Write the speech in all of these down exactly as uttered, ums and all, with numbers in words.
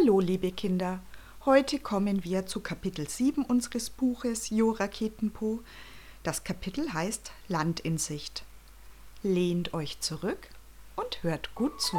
Hallo liebe Kinder, heute kommen wir zu Kapitel sieben unseres Buches Jo Raketenpo. Das Kapitel heißt Land in Sicht. Lehnt euch zurück und hört gut zu.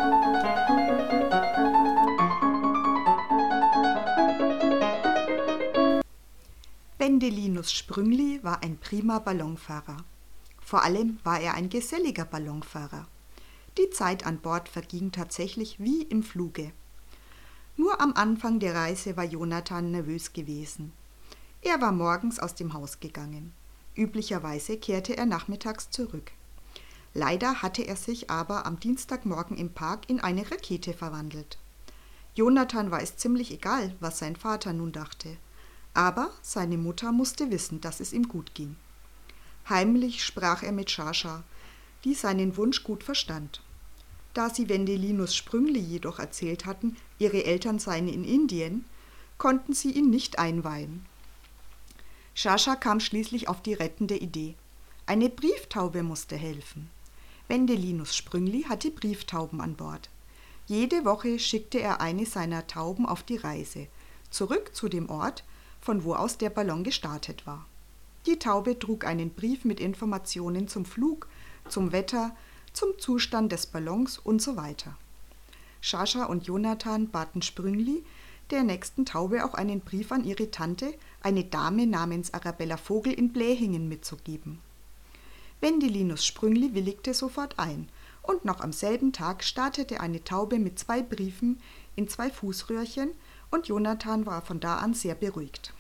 Wendelinus Sprüngli war ein prima Ballonfahrer. Vor allem war er ein geselliger Ballonfahrer. Die Zeit an Bord verging tatsächlich wie im Fluge. Nur am Anfang der Reise war Jonathan nervös gewesen. Er war morgens aus dem Haus gegangen. Üblicherweise kehrte er nachmittags zurück. Leider hatte er sich aber am Dienstagmorgen im Park in eine Rakete verwandelt. Jonathan war es ziemlich egal, was sein Vater nun dachte. Aber seine Mutter musste wissen, dass es ihm gut ging. Heimlich sprach er mit Sascha, die seinen Wunsch gut verstand. Da sie Wendelinus Sprüngli jedoch erzählt hatten, ihre Eltern seien in Indien, konnten sie ihn nicht einweihen. Sascha kam schließlich auf die rettende Idee. Eine Brieftaube musste helfen. Wendelinus Sprüngli hatte Brieftauben an Bord. Jede Woche schickte er eine seiner Tauben auf die Reise, zurück zu dem Ort, von wo aus der Ballon gestartet war. Die Taube trug einen Brief mit Informationen zum Flug, zum Wetter, zum Zustand des Ballons und so weiter. Sascha und Jonathan baten Sprüngli, der nächsten Taube auch einen Brief an ihre Tante, eine Dame namens Arabella Vogel in Blähingen, mitzugeben. Wendelinus Sprüngli willigte sofort ein und noch am selben Tag startete eine Taube mit zwei Briefen in zwei Fußröhrchen und Jonathan war von da an sehr beruhigt.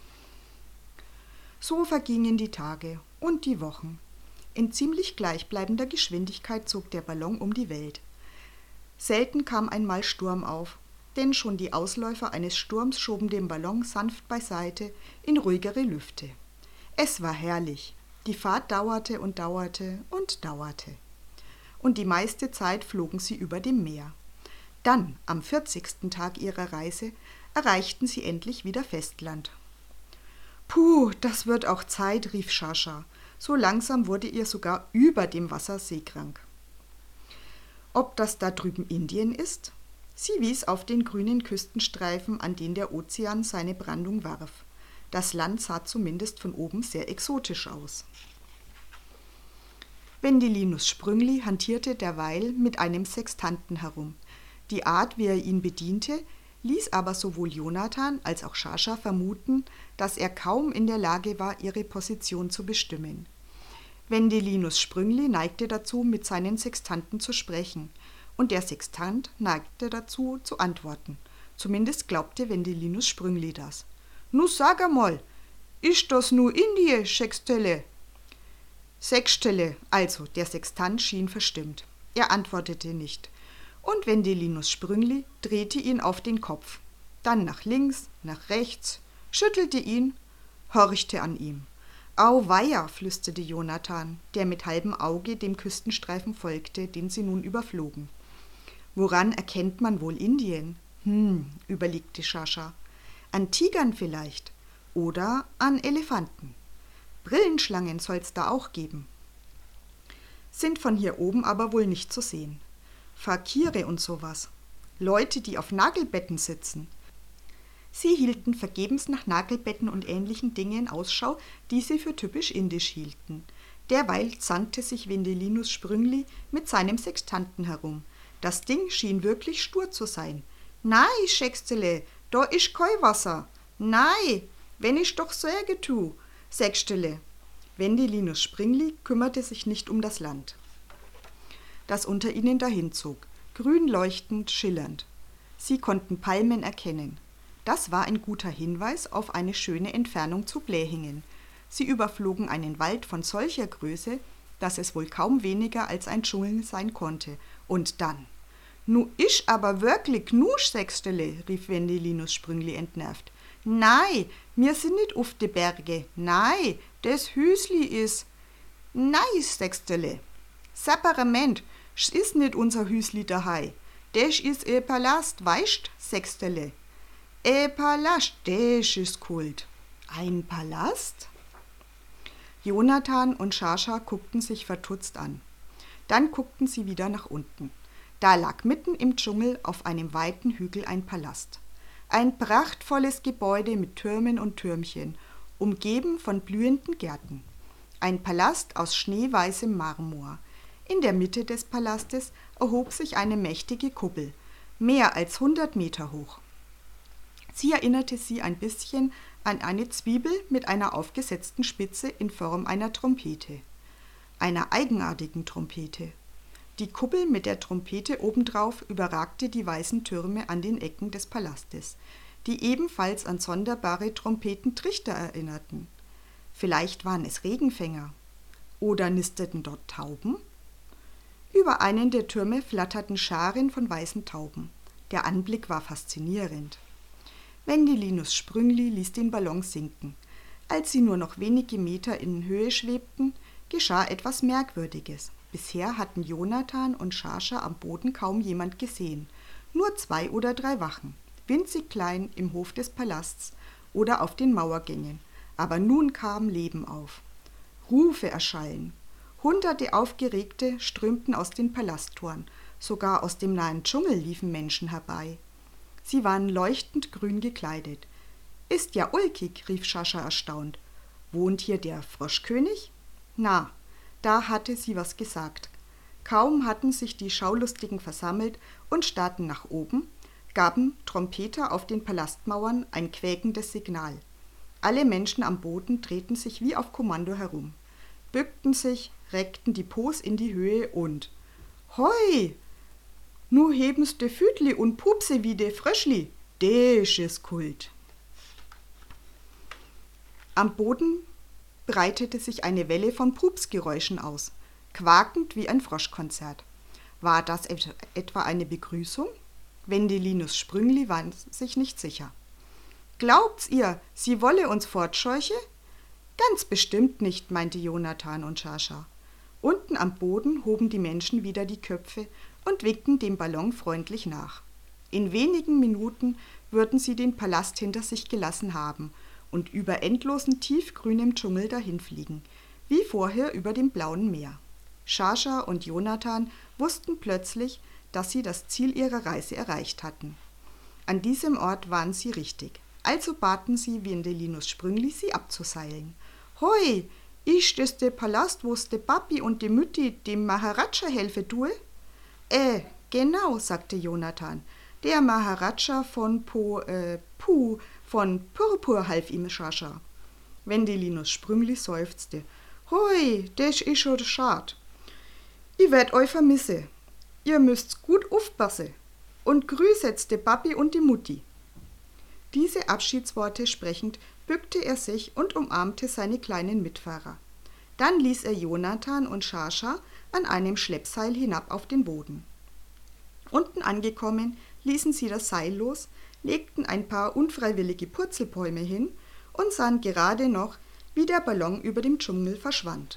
So vergingen die Tage und die Wochen. In ziemlich gleichbleibender Geschwindigkeit zog der Ballon um die Welt. Selten kam einmal Sturm auf, denn schon die Ausläufer eines Sturms schoben den Ballon sanft beiseite in ruhigere Lüfte. Es war herrlich. Die Fahrt dauerte und dauerte und dauerte. Und die meiste Zeit flogen sie über dem Meer. Dann, am vierzigsten Tag ihrer Reise, erreichten sie endlich wieder Festland. »Puh, das wird auch Zeit«, rief Sascha. So langsam wurde ihr sogar über dem Wasser seekrank. Ob das da drüben Indien ist? Sie wies auf den grünen Küstenstreifen, an den der Ozean seine Brandung warf. Das Land sah zumindest von oben sehr exotisch aus. Wendelinus Sprüngli hantierte derweil mit einem Sextanten herum. Die Art, wie er ihn bediente, ließ aber sowohl Jonathan als auch Sascha vermuten, dass er kaum in der Lage war, ihre Position zu bestimmen. Wendelinus Sprüngli neigte dazu, mit seinen Sextanten zu sprechen, und der Sextant neigte dazu, zu antworten. Zumindest glaubte Wendelinus Sprüngli das. »Nu sag einmal, ist das nu Indie, Sextele?« Sextele, also der Sextant schien verstimmt. Er antwortete nicht. Und Wendelinus Sprüngli drehte ihn auf den Kopf, dann nach links, nach rechts, schüttelte ihn, horchte an ihm. »Auweia«, flüsterte Jonathan, der mit halbem Auge dem Küstenstreifen folgte, den sie nun überflogen. »Woran erkennt man wohl Indien?« »Hm«, überlegte Sascha. »An Tigern vielleicht oder an Elefanten. Brillenschlangen soll's da auch geben. Sind von hier oben aber wohl nicht zu sehen. Fakire und sowas. Leute, die auf Nagelbetten sitzen.« Sie hielten vergebens nach Nagelbetten und ähnlichen Dingen Ausschau, die sie für typisch indisch hielten. Derweil zankte sich Wendelinus Sprüngli mit seinem Sextanten herum. Das Ding schien wirklich stur zu sein. »Nei, Schextele, da isch kei Wasser. Nei, wenn ich doch säge tu, Sextele.« Wendelinus Sprüngli kümmerte sich nicht um das Land, das unter ihnen dahinzog, grün leuchtend, schillernd. Sie konnten Palmen erkennen. Das war ein guter Hinweis auf eine schöne Entfernung zu Blähingen. Sie überflogen einen Wald von solcher Größe, dass es wohl kaum weniger als ein Dschungel sein konnte. Und dann: »Nu isch aber wirklich nusch, Sextele«, rief Wendelinus Sprüngli entnervt. »Nei, mir sind nit uf de Berge. Nei, des Hüsli is. Nei, Sextele. Sapperament, sch is nit unser Hüsli dahei. Des is e Palast, weischt, Sextele. E Palast, des is kult.« »Ein Palast?« Jonathan und Sascha guckten sich verdutzt an. Dann guckten sie wieder nach unten. Da lag mitten im Dschungel auf einem weiten Hügel ein Palast. Ein prachtvolles Gebäude mit Türmen und Türmchen, umgeben von blühenden Gärten. Ein Palast aus schneeweißem Marmor. In der Mitte des Palastes erhob sich eine mächtige Kuppel, mehr als hundert Meter hoch. Sie erinnerte sie ein bisschen an eine Zwiebel mit einer aufgesetzten Spitze in Form einer Trompete. Einer eigenartigen Trompete. Die Kuppel mit der Trompete obendrauf überragte die weißen Türme an den Ecken des Palastes, die ebenfalls an sonderbare Trompetentrichter erinnerten. Vielleicht waren es Regenfänger. Oder nisteten dort Tauben? Über einen der Türme flatterten Scharen von weißen Tauben. Der Anblick war faszinierend. Wendelinus Sprüngli ließ den Ballon sinken. Als sie nur noch wenige Meter in Höhe schwebten, geschah etwas Merkwürdiges. Bisher hatten Jonathan und Schascha am Boden kaum jemand gesehen. Nur zwei oder drei Wachen, winzig klein im Hof des Palasts oder auf den Mauergängen. Aber nun kam Leben auf. Rufe erschallen. Hunderte Aufgeregte strömten aus den Palasttoren. Sogar aus dem nahen Dschungel liefen Menschen herbei. Sie waren leuchtend grün gekleidet. »Ist ja ulkig«, rief Schascha erstaunt. »Wohnt hier der Froschkönig?« Na, da hatte sie was gesagt. Kaum hatten sich die Schaulustigen versammelt und starrten nach oben, gaben Trompeter auf den Palastmauern ein quäkendes Signal. Alle Menschen am Boden drehten sich wie auf Kommando herum, bückten sich, reckten die Pos in die Höhe und »Hoi! Nu heben's de Füdli und pupse wie de Fröschli, desch is Kult.« Am Boden breitete sich eine Welle von Pupsgeräuschen aus, quakend wie ein Froschkonzert. War das etwa eine Begrüßung? Wendelinus Sprüngli war sich nicht sicher. »Glaubt's ihr, sie wolle uns fortscheuche?« »Ganz bestimmt nicht«, meinte Jonathan und Schascha. Unten am Boden hoben die Menschen wieder die Köpfe und winkten dem Ballon freundlich nach. In wenigen Minuten würden sie den Palast hinter sich gelassen haben und über endlosen tiefgrünem Dschungel dahinfliegen, wie vorher über dem blauen Meer. Schascha und Jonathan wussten plötzlich, dass sie das Ziel ihrer Reise erreicht hatten. An diesem Ort waren sie richtig. Also baten sie Wendelinus Sprüngli, sie abzuseilen. »Hoi, ist das der Palast, wo's de Papi und de Mütti dem Maharaja helfe tue?« »Äh, genau«, sagte Jonathan. »Der Maharaja von Po, äh, Puh, von Purpur half ihm Schascha.« Wendelinus Sprüngli seufzte. »Hoi, das ist schon schad. Ich werd euch vermisse. Ihr müsst's gut aufpassen. Und grüßet's de Papi und die Mutti.« Diese Abschiedsworte sprechend, bückte er sich und umarmte seine kleinen Mitfahrer. Dann ließ er Jonathan und Schascha an einem Schleppseil hinab auf den Boden. Unten angekommen, ließen sie das Seil los, legten ein paar unfreiwillige Purzelbäume hin und sahen gerade noch, wie der Ballon über dem Dschungel verschwand.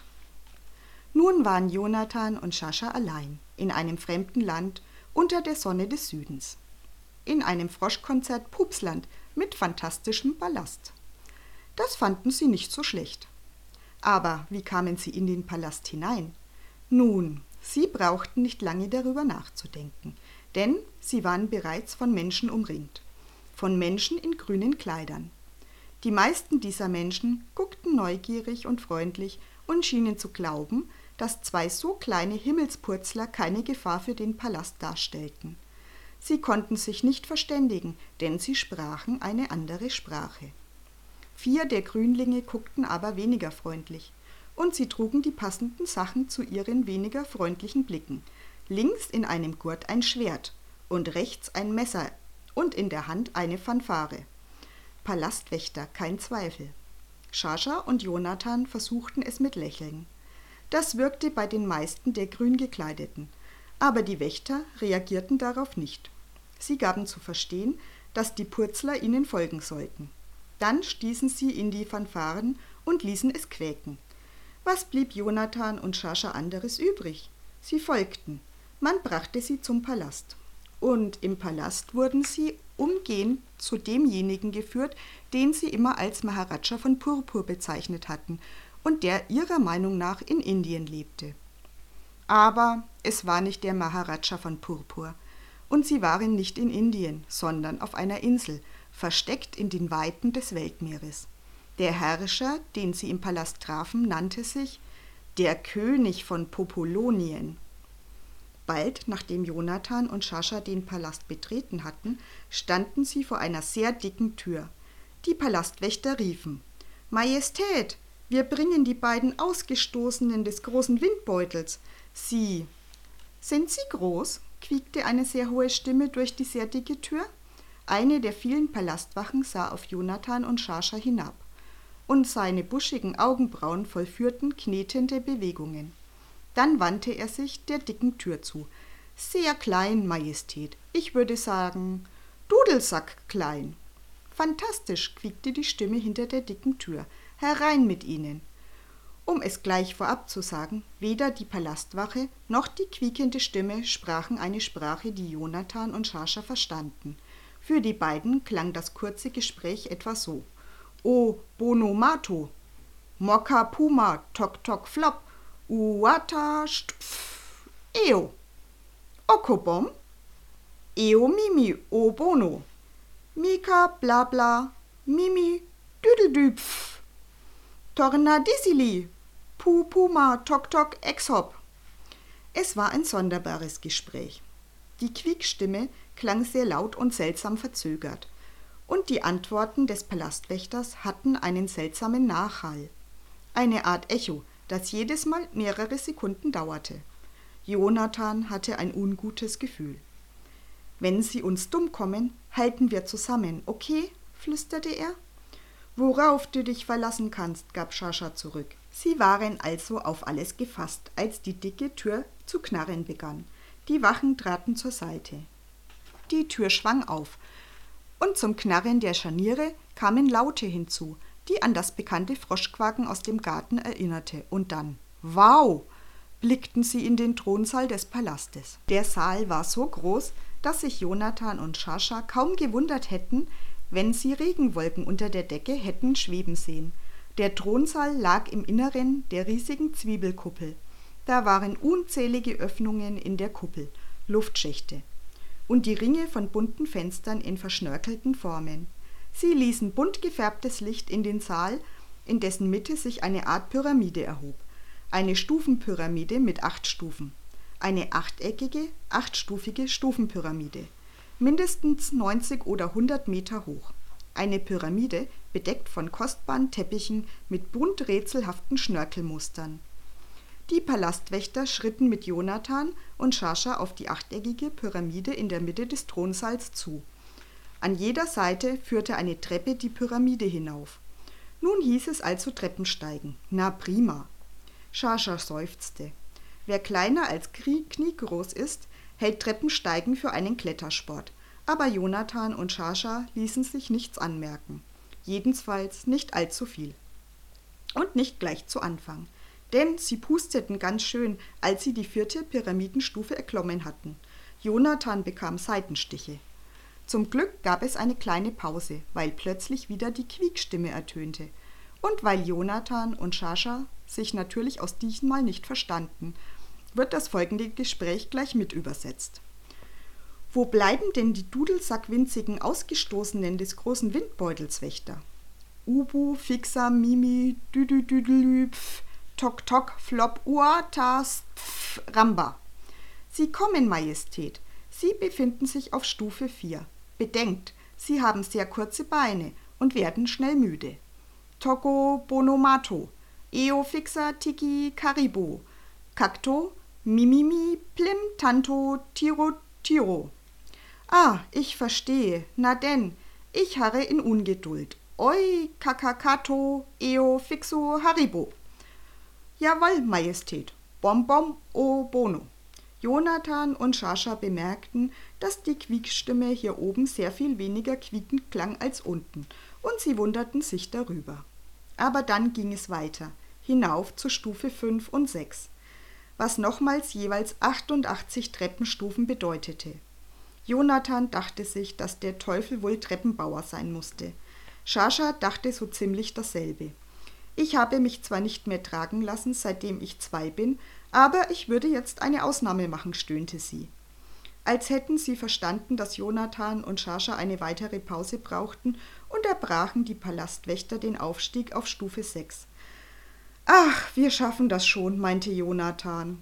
Nun waren Jonathan und Schascha allein, in einem fremden Land, unter der Sonne des Südens. In einem Froschkonzert Pupsland mit fantastischem Ballast. Das fanden sie nicht so schlecht. Aber wie kamen sie in den Palast hinein? Nun, sie brauchten nicht lange darüber nachzudenken, denn sie waren bereits von Menschen umringt. Von Menschen in grünen Kleidern. Die meisten dieser Menschen guckten neugierig und freundlich und schienen zu glauben, dass zwei so kleine Himmelspurzler keine Gefahr für den Palast darstellten. Sie konnten sich nicht verständigen, denn sie sprachen eine andere Sprache. Vier der Grünlinge guckten aber weniger freundlich, und sie trugen die passenden Sachen zu ihren weniger freundlichen Blicken. Links in einem Gurt ein Schwert und rechts ein Messer und in der Hand eine Fanfare. Palastwächter, kein Zweifel. Schascha und Jonathan versuchten es mit Lächeln. Das wirkte bei den meisten der Grüngekleideten, aber die Wächter reagierten darauf nicht. Sie gaben zu verstehen, dass die Purzler ihnen folgen sollten. Dann stießen sie in die Fanfaren und ließen es quäken. Was blieb Jonathan und Schascha anderes übrig? Sie folgten. Man brachte sie zum Palast. Und im Palast wurden sie umgehend zu demjenigen geführt, den sie immer als Maharaja von Purpur bezeichnet hatten und der ihrer Meinung nach in Indien lebte. Aber es war nicht der Maharaja von Purpur. Und sie waren nicht in Indien, sondern auf einer Insel, versteckt in den Weiten des Weltmeeres. Der Herrscher, den sie im Palast trafen, nannte sich der König von Popolonien. Bald, nachdem Jonathan und Sascha den Palast betreten hatten, standen sie vor einer sehr dicken Tür. Die Palastwächter riefen: »Majestät, wir bringen die beiden Ausgestoßenen des großen Windbeutels. Sie...« »Sind Sie groß?« quiekte eine sehr hohe Stimme durch die sehr dicke Tür. Eine der vielen Palastwachen sah auf Jonathan und Sascha hinab, und seine buschigen Augenbrauen vollführten knetende Bewegungen. Dann wandte er sich der dicken Tür zu. »Sehr klein, Majestät. Ich würde sagen, Dudelsack klein.« »Fantastisch«, quiekte die Stimme hinter der dicken Tür. »Herein mit Ihnen!« Um es gleich vorab zu sagen, weder die Palastwache noch die quiekende Stimme sprachen eine Sprache, die Jonathan und Sascha verstanden. Für die beiden klang das kurze Gespräch etwa so: »O Bono Mato, Mokka Puma, Tok Tok Flop, Uata Stpf, Eo, Okobom, Eo Mimi, O Bono, Mika Blabla, Mimi Düdeldüpf, Tornadisili, Pu Puma, Tok Tok Exhop.« Es war ein sonderbares Gespräch. Die Quiekstimme klang sehr laut und seltsam verzögert, und die Antworten des Palastwächters hatten einen seltsamen Nachhall, eine Art Echo, das jedes Mal mehrere Sekunden dauerte. Jonathan hatte ein ungutes Gefühl. »Wenn Sie uns dumm kommen, halten wir zusammen, okay?« flüsterte er. »Worauf du dich verlassen kannst«, gab Sascha zurück. Sie waren also auf alles gefasst, als die dicke Tür zu knarren begann. Die Wachen traten zur Seite. Die Tür schwang auf, und zum Knarren der Scharniere kamen Laute hinzu, die an das bekannte Froschquaken aus dem Garten erinnerte. Und dann, wow, blickten sie in den Thronsaal des Palastes. Der Saal war so groß, dass sich Jonathan und Sascha kaum gewundert hätten, wenn sie Regenwolken unter der Decke hätten schweben sehen. Der Thronsaal lag im Inneren der riesigen Zwiebelkuppel. Da waren unzählige Öffnungen in der Kuppel, Luftschächte, und die Ringe von bunten Fenstern in verschnörkelten Formen. Sie ließen bunt gefärbtes Licht in den Saal, in dessen Mitte sich eine Art Pyramide erhob. Eine Stufenpyramide mit acht Stufen. Eine achteckige, achtstufige Stufenpyramide. Mindestens neunzig oder hundert Meter hoch. Eine Pyramide, bedeckt von kostbaren Teppichen mit bunt rätselhaften Schnörkelmustern. Die Palastwächter schritten mit Jonathan und Sascha auf die achteckige Pyramide in der Mitte des Thronsaals zu. An jeder Seite führte eine Treppe die Pyramide hinauf. Nun hieß es also Treppensteigen. Na prima. Sascha seufzte. Wer kleiner als kniegroß ist, hält Treppensteigen für einen Klettersport. Aber Jonathan und Sascha ließen sich nichts anmerken. Jedenfalls nicht allzu viel. Und nicht gleich zu Anfang. Denn sie pusteten ganz schön, als sie die vierte Pyramidenstufe erklommen hatten. Jonathan bekam Seitenstiche. Zum Glück gab es eine kleine Pause, weil plötzlich wieder die Quiekstimme ertönte. Und weil Jonathan und Sascha sich natürlich aus diesmal nicht verstanden, wird das folgende Gespräch gleich mit übersetzt. »Wo bleiben denn die dudelsackwinzigen Ausgestoßenen des großen Windbeutels, Wächter? Ubu, Fixer, Mimi, Düdüdüdelü, Pf, Tok Tok, Flop, Uatas, Pf, Ramba. Sie kommen, Majestät. Sie befinden sich auf Stufe vier. Bedenkt, sie haben sehr kurze Beine und werden schnell müde. Togo, Bonomato, Eo, Fixer, Tiki, Karibo, Kakto, Mimimi, Plim, Tanto, Tiro, Tiro. Ah, ich verstehe. Na denn, ich harre in Ungeduld. Oi, Kakakato, Eo, Fixo, Haribo. Jawohl, Majestät. Bom, bom, o Bono. Jonathan und Sascha bemerkten, dass die Quiekstimme hier oben sehr viel weniger quiekend klang als unten, und sie wunderten sich darüber. Aber dann ging es weiter, hinauf zu Stufe fünf und sechs, was nochmals jeweils achtundachtzig Treppenstufen bedeutete. Jonathan dachte sich, dass der Teufel wohl Treppenbauer sein musste. Sascha dachte so ziemlich dasselbe. Ich habe mich zwar nicht mehr tragen lassen, seitdem ich zwei bin, aber ich würde jetzt eine Ausnahme machen, stöhnte sie. als hätten sie verstanden, dass Jonathan und Sascha eine weitere Pause brauchten, unterbrachen die Palastwächter den Aufstieg auf Stufe sechs. »Ach, wir schaffen das schon«, meinte Jonathan.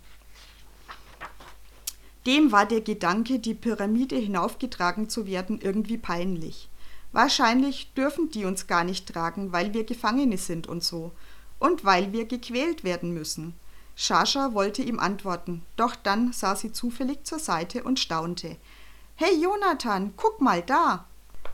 Dem war der Gedanke, die Pyramide hinaufgetragen zu werden, irgendwie peinlich. Wahrscheinlich dürfen die uns gar nicht tragen, weil wir Gefangene sind und so. Und weil wir gequält werden müssen. Sascha wollte ihm antworten, doch dann sah sie zufällig zur Seite und staunte. »Hey Jonathan, guck mal da!«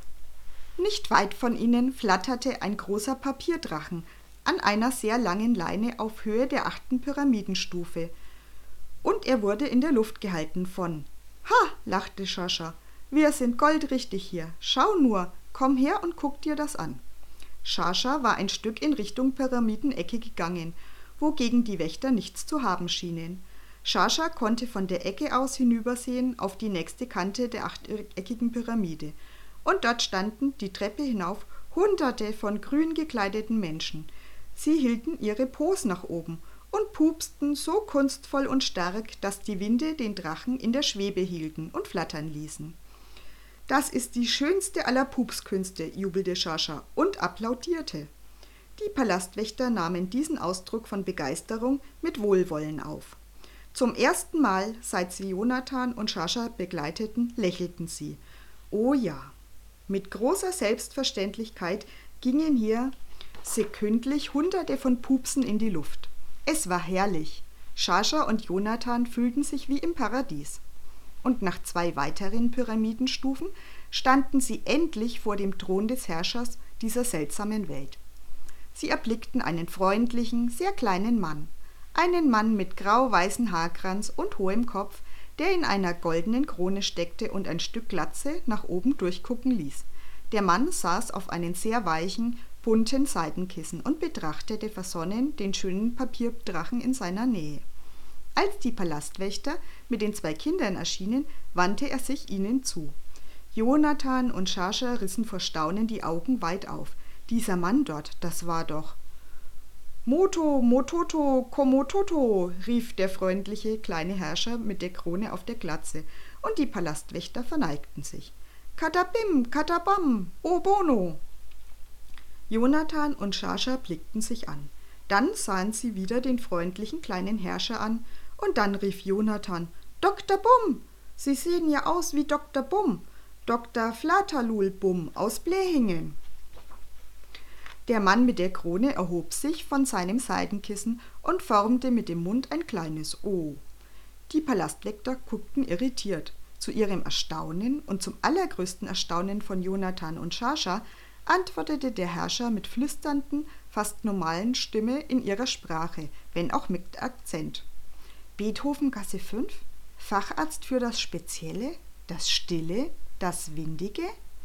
Nicht weit von ihnen flatterte ein großer Papierdrachen an einer sehr langen Leine auf Höhe der achten Pyramidenstufe. Und er wurde in der Luft gehalten von. »Ha«, lachte Sascha, »wir sind goldrichtig hier. Schau nur, komm her und guck dir das an.« Sascha war ein Stück in Richtung Pyramidenecke gegangen, wogegen die Wächter nichts zu haben schienen. Sascha konnte von der Ecke aus hinübersehen auf die nächste Kante der achteckigen Pyramide. Und dort standen die Treppe hinauf Hunderte von grün gekleideten Menschen. Sie hielten ihre Pos nach oben und pupsten so kunstvoll und stark, dass die Winde den Drachen in der Schwebe hielten und flattern ließen. »Das ist die schönste aller Pupskünste«, jubelte Sascha und applaudierte. Die Palastwächter nahmen diesen Ausdruck von Begeisterung mit Wohlwollen auf. Zum ersten Mal, seit sie Jonathan und Sascha begleiteten, lächelten sie. Oh ja, mit großer Selbstverständlichkeit gingen hier sekündlich Hunderte von Pupsen in die Luft. Es war herrlich. Sascha und Jonathan fühlten sich wie im Paradies. Und nach zwei weiteren Pyramidenstufen standen sie endlich vor dem Thron des Herrschers dieser seltsamen Welt. Sie erblickten einen freundlichen, sehr kleinen Mann, einen Mann mit grau-weißem Haarkranz und hohem Kopf, der in einer goldenen Krone steckte und ein Stück Glatze nach oben durchgucken ließ. Der Mann saß auf einem sehr weichen, bunten Seidenkissen und betrachtete versonnen den schönen Papierdrachen in seiner Nähe. Als die Palastwächter mit den zwei Kindern erschienen, wandte er sich ihnen zu. Jonathan und Sascha rissen vor Staunen die Augen weit auf. Dieser Mann dort, das war doch... »Moto, Mototo, Komototo«, rief der freundliche kleine Herrscher mit der Krone auf der Glatze, und die Palastwächter verneigten sich. »Katabim, katabam, o bono!« Jonathan und Sascha blickten sich an. Dann sahen sie wieder den freundlichen kleinen Herrscher an, und dann rief Jonathan, »Doktor Bum! Sie sehen ja aus wie Doktor Bum, Doktor Flatalul Bum aus Blehingen.« Der Mann mit der Krone erhob sich von seinem Seidenkissen und formte mit dem Mund ein kleines O. Die Palastwächter guckten irritiert. Zu ihrem Erstaunen und zum allergrößten Erstaunen von Jonathan und Sascha antwortete der Herrscher mit flüsternden, fast normalen Stimme in ihrer Sprache, wenn auch mit Akzent. »Beethoven-Gasse fünf? Facharzt für das Spezielle, das Stille, das Windige?«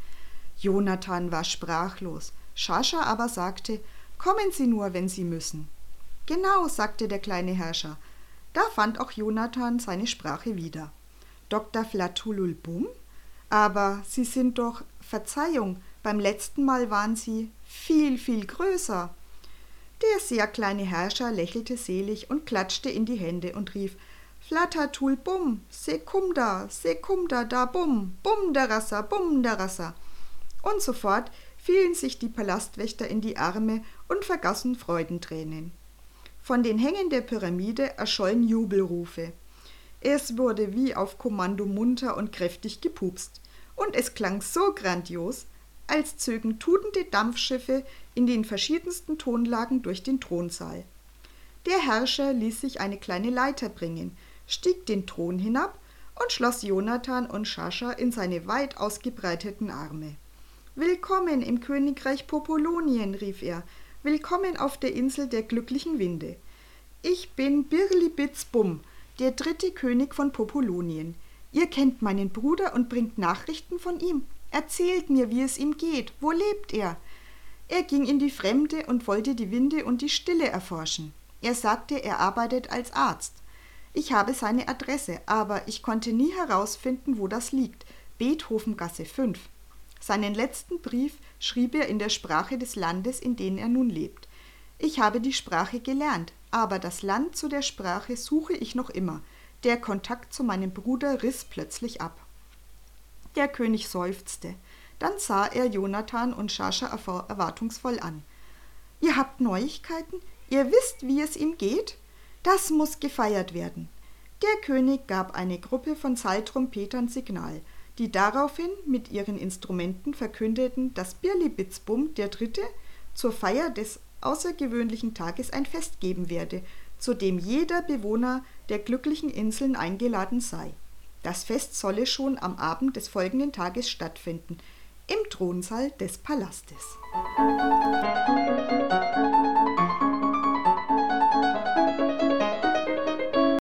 Jonathan war sprachlos. Sascha aber sagte, »Kommen Sie nur, wenn Sie müssen.« »Genau«, sagte der kleine Herrscher. Da fand auch Jonathan seine Sprache wieder. »Doktor Flatulul Bum? Aber Sie sind doch, Verzeihung, beim letzten Mal waren Sie viel, viel größer.« Der sehr kleine Herrscher lächelte selig und klatschte in die Hände und rief, »Flatatul Bum, Sekumda, Sekumda da Bum, Bum der Rasser, Bum der Rasser.« Und sofort fielen sich die Palastwächter in die Arme und vergaßen Freudentränen. Von den Hängen der Pyramide erschollen Jubelrufe. Es wurde wie auf Kommando munter und kräftig gepupst, und es klang so grandios, als zögen tutende Dampfschiffe in den verschiedensten Tonlagen durch den Thronsaal. Der Herrscher ließ sich eine kleine Leiter bringen, stieg den Thron hinab und schloss Jonathan und Sascha in seine weit ausgebreiteten Arme. »Willkommen im Königreich Popolonien«, rief er, »willkommen auf der Insel der glücklichen Winde. Ich bin Birlibitzbum, der dritte König von Popolonien. Ihr kennt meinen Bruder und bringt Nachrichten von ihm. Erzählt mir, wie es ihm geht. Wo lebt er?« Er ging in die Fremde und wollte die Winde und die Stille erforschen. Er sagte, er arbeitet als Arzt. Ich habe seine Adresse, aber ich konnte nie herausfinden, wo das liegt. Beethoven-Gasse fünf. Seinen letzten Brief schrieb er in der Sprache des Landes, in dem er nun lebt. Ich habe die Sprache gelernt, aber das Land zu der Sprache suche ich noch immer. Der Kontakt zu meinem Bruder riss plötzlich ab. Der König seufzte. Dann sah er Jonathan und Sascha erwartungsvoll an. »Ihr habt Neuigkeiten? Ihr wisst, wie es ihm geht? Das muss gefeiert werden.« Der König gab eine Gruppe von Seiltrompetern Signal, die daraufhin mit ihren Instrumenten verkündeten, dass Birlibitzbum der Dritte zur Feier des außergewöhnlichen Tages ein Fest geben werde, zu dem jeder Bewohner der glücklichen Inseln eingeladen sei. Das Fest solle schon am Abend des folgenden Tages stattfinden, im Thronsaal des Palastes.